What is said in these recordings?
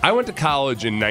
I went to college in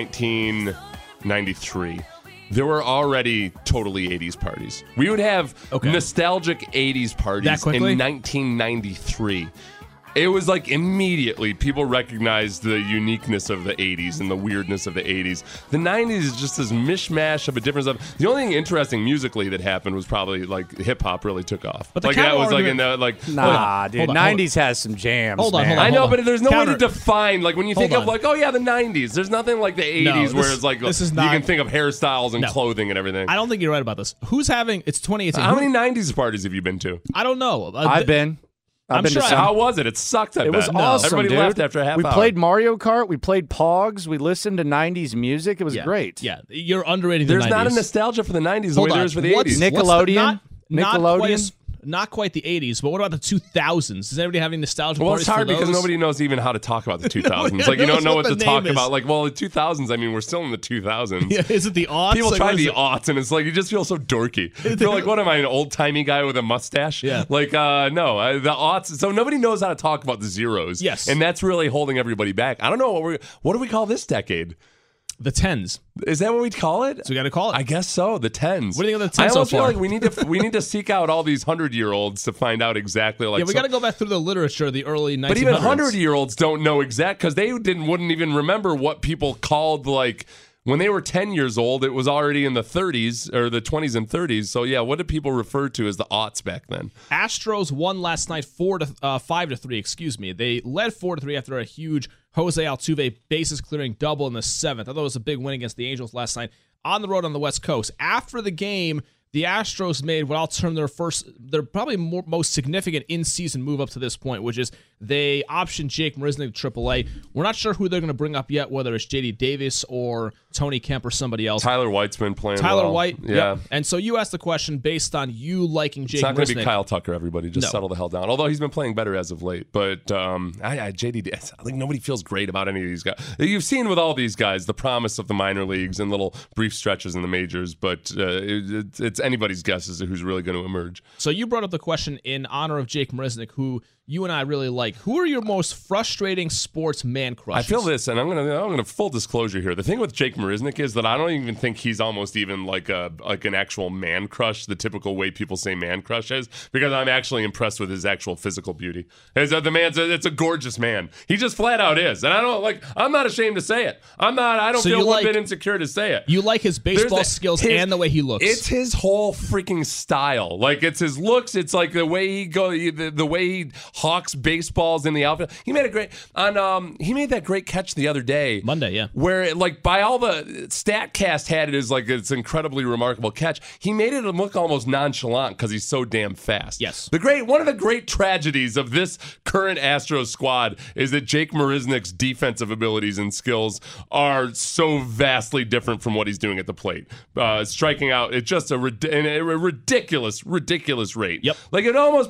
1993. There were already totally 80s parties. We would have nostalgic 80s parties in 1993. It was like immediately people recognized the uniqueness of the 80s and the weirdness of the 80s. The 90s is just this mishmash of a different stuff. The only thing interesting musically that happened was probably like hip hop really took off. But the like that was like in the dude. 90s has some jams. Hold on. I know, but there's no way to define like when you think of like the 90s. There's nothing like the 80s where it's like this is not, you can think of hairstyles and clothing and everything. I don't think you're right about this. Who's having? It's 2018. How many 90s parties have you been to? I don't know. I've been. I'm sure. How was it? It sucked. It was awesome. Everybody dude. left after a half hour. We played Mario Kart. We played Pogs. We listened to 90s music. It was great. Yeah, you're underrating the 90s. There's not a nostalgia for the 90s the way there is for the 80s. Nickelodeon. Not quite the 80s, but what about the 2000s? Is anybody having nostalgia parties? Well, it's hard because nobody knows even how to talk about the 2000s. Like, you don't know what to talk about. Like, well, the 2000s, I mean, we're still in the 2000s. Yeah, is it the aughts? People try the aughts, and it's like, you just feel so dorky. You feel like, what am I, an old-timey guy with a mustache? Yeah. Like, no, the aughts. So nobody knows how to talk about the zeros. Yes. And that's really holding everybody back. I don't know, what do we call this decade? The 10s. Is that what we'd call it? So we got to call it. I guess so. The 10s. What do you think of the 10s I so almost feel far? like we need to seek out all these 100-year-olds to find out exactly like. Yeah, we got to go back through the literature of the early 1900s. But even 100-year-olds don't know exact because they wouldn't even remember what people called like. When they were 10 years old, it was already in the 30s or the 20s and 30s. So yeah, what did people refer to as the aughts back then? Astros won last night 5-3. Excuse me. They led 4-3 after a huge Jose Altuve bases clearing double in the 7th. I thought it was a big win against the Angels last night on the road on the West Coast. After the game, the Astros made what I'll term their probably most significant in-season move up to this point, which is they optioned Jake Marisnick to AAA. We're not sure who they're going to bring up yet, whether it's J.D. Davis or Tony Kemp or somebody else. Tyler White's been playing Tyler White, yeah. Yep. And so you asked the question based on you liking Jake Marisnick. It's not going to be Kyle Tucker, everybody. Just settle the hell down. Although he's been playing better as of late. But J.D. I think nobody feels great about any of these guys. You've seen with all these guys the promise of the minor leagues and little brief stretches in the majors, but it's anybody's guess as to who's really going to emerge. So you brought up the question in honor of Jake Marisnick, who you and I really like. Who are your most frustrating sports man crushes? I feel this, and I'm gonna full disclosure here. The thing with Jake Marisnick is that I don't even think he's almost even like an actual man crush, the typical way people say man crush is, because I'm actually impressed with his actual physical beauty. It's a gorgeous man. He just flat out is, and I'm not ashamed to say it. I don't feel one bit insecure to say it. You like his baseball skills and the way he looks. It's his whole freaking style. Like it's his looks. It's like the way he the way he hawks baseballs in the outfield. He made that great catch the other day, Monday, yeah, where like by all the StatCast had it as like it's incredibly remarkable catch. He made it look almost nonchalant because he's so damn fast. Yes, one of the great tragedies of this current Astros squad is that Jake Marisnick's defensive abilities and skills are so vastly different from what he's doing at the plate. Striking out at just a ridiculous rate. Yep. Like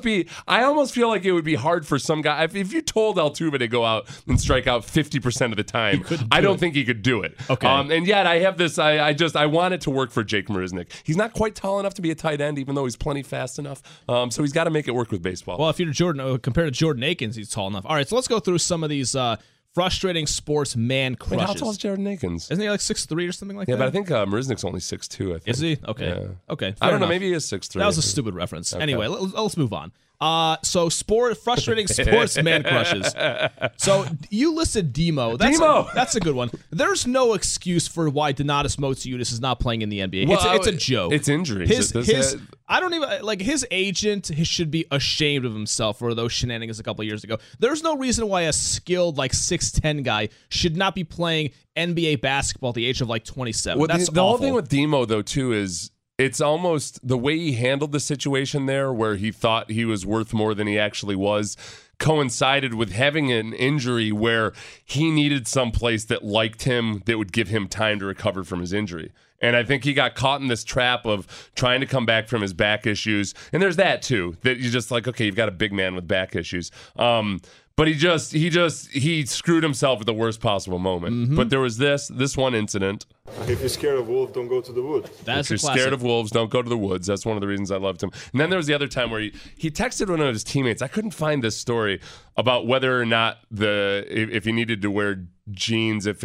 I almost feel like it would be hard for some guy if you told Altuve to go out and strike out 50% of the time. I don't think he could do it. Okay. And yet I have this. I want it to work for Jake Marisnick. He's not quite tall enough to be a tight end, even though he's plenty fast enough. So he's got to make it work with baseball. Well, if you're compared to Jordan Akins, he's tall enough. All right, so let's go through some of these frustrating sports man crushes. Wait, how tall is Jordan Akins? Isn't he like 6'3" or something like that? Yeah, but I think Marisnick's only 6'2", I think. Is he? Okay. Yeah. Okay. I don't know. Enough. Maybe he is 6'3". That was a stupid reference. Okay. Anyway, let's move on. So frustrating sports man crushes. So you listed Demo. That's a good one. There's no excuse for why Donatas Motiejunas is not playing in the NBA. Well, it's a joke. It's injuries. I don't even like his agent. He should be ashamed of himself for those shenanigans a couple of years ago. There's no reason why a skilled like 6'10" guy should not be playing NBA basketball at the age of like 27. Well, That's the awful. whole thing with Demo though too is. It's almost the way he handled the situation there where he thought he was worth more than he actually was coincided with having an injury where he needed some place that liked him that would give him time to recover from his injury. And I think he got caught in this trap of trying to come back from his back issues. And there's that too, that you're just like, okay, you've got a big man with back issues. But he screwed himself at the worst possible moment. Mm-hmm. But there was this one incident. If you're scared of wolves, don't go to the woods. If you're scared of wolves, don't go to the woods. That's one of the reasons I loved him. And then there was the other time where he texted one of his teammates. I couldn't find this story about whether or not if he needed to wear jeans, if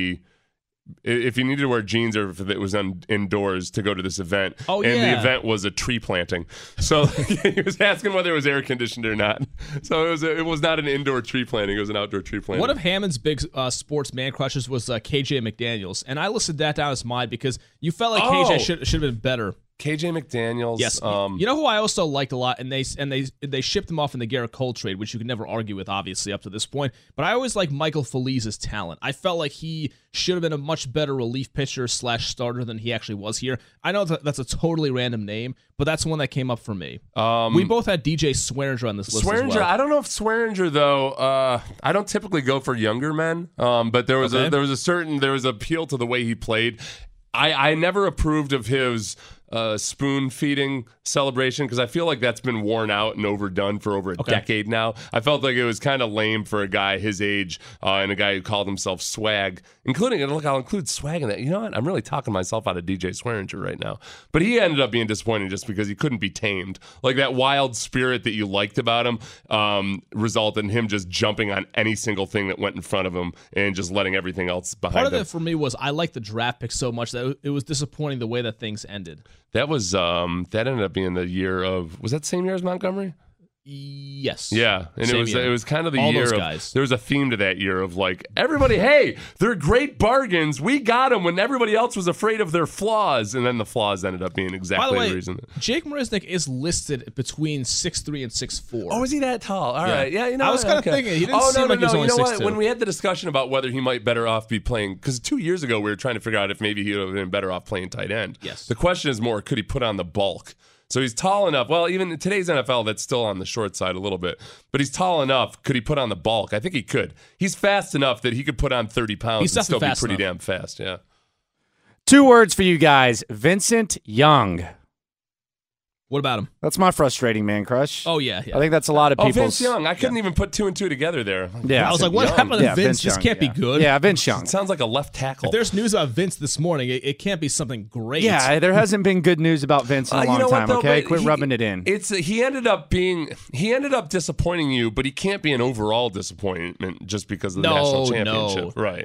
he needed to wear jeans or if it was indoors to go to this event. Oh, and the event was a tree planting. So he was asking whether it was air conditioned or not. So it was not an indoor tree planting. It was an outdoor tree planting. One of Hammond's big sports man crushes was KJ McDaniels. And I listed that down as mine because you felt like KJ should have been better. KJ McDaniels. Yes. You know who I also liked a lot, and they shipped him off in the Garrett Cole trade, which you could never argue with, obviously, up to this point. But I always liked Michael Felice's talent. I felt like he should have been a much better relief pitcher / starter than he actually was here. I know that's a totally random name, but that's one that came up for me. We both had DJ Swearinger on this list as well. I don't know if Swearinger, though, I don't typically go for younger men, but there was appeal to the way he played. I never approved of his spoon feeding celebration because I feel like that's been worn out and overdone for over a decade now. I felt like it was kind of lame for a guy his age and a guy who called himself Swag, I'll include Swag in that. You know what? I'm really talking myself out of DJ Swearinger right now. But he ended up being disappointing just because he couldn't be tamed. Like that wild spirit that you liked about him resulted in him just jumping on any single thing that went in front of him and just letting everything else behind him. Part of it for me was I liked the draft pick so much that it was disappointing the way that things ended. That was that ended up being the year of, was that the same year as Montgomery? Yes. Yeah, and it was kind of the all year those of guys. There was a theme to that year of like everybody, hey, they're great bargains. We got them when everybody else was afraid of their flaws, and then the flaws ended up being exactly the reason. Jake Marisnick is listed between 6'3" and 6'4". Oh, is he that tall? All right, yeah. You know, I was kind of thinking he didn't seem like he was only 6'2". When we had the discussion about whether he might better off be playing, because 2 years ago we were trying to figure out if maybe he would have been better off playing tight end. Yes. The question is more, could he put on the bulk? So he's tall enough. Well, even in today's NFL, that's still on the short side a little bit. But he's tall enough. Could he put on the bulk? I think he could. He's fast enough that he could put on 30 pounds and still be pretty damn fast. Yeah. 2 words for you guys. Vincent Young. What about him? That's my frustrating man crush. Oh, yeah. I think that's a lot of people's... Vince Young. I couldn't even put 2 and 2 together there. Yeah. I was like, what happened to Vince? This can't be good. Yeah, Vince Young. It sounds like a left tackle. If there's news about Vince this morning, it can't be something great. Yeah, there hasn't been good news about Vince in a long time, okay? Quit rubbing it in. He ended up disappointing you, but he can't be an overall disappointment just because of the national championship. Right.